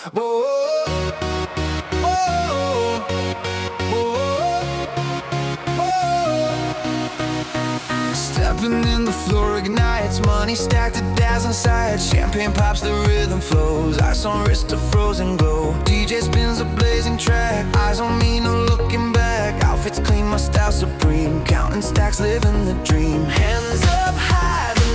Whoa, whoa, whoa. Stepping in the floor ignites, money stacked, it dazzling inside. Champagne pops, the rhythm flows, ice on wrist, a frozen glow. DJ spins a blazing track, eyes on me, no looking back. Outfits clean, my style supreme, counting stacks, living the dream. Hands up high, the